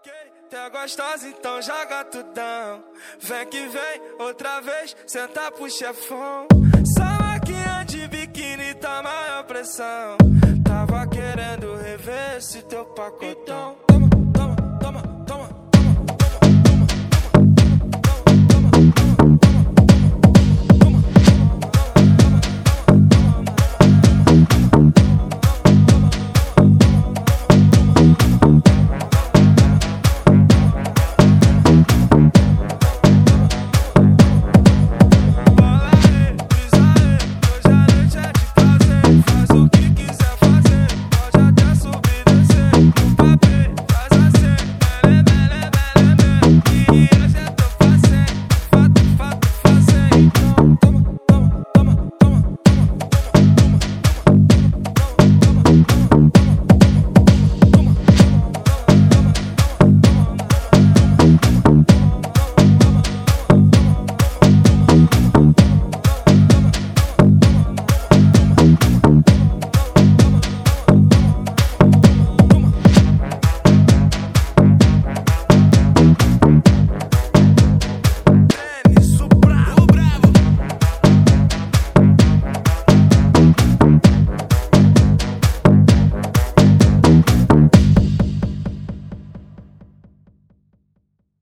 Ok, tá gostosa, então joga tudão. Vem que vem, outra vez, senta pro chefão. Salaquinha de biquíni, tá maior pressão. Tava querendo rever esse teu pacotão.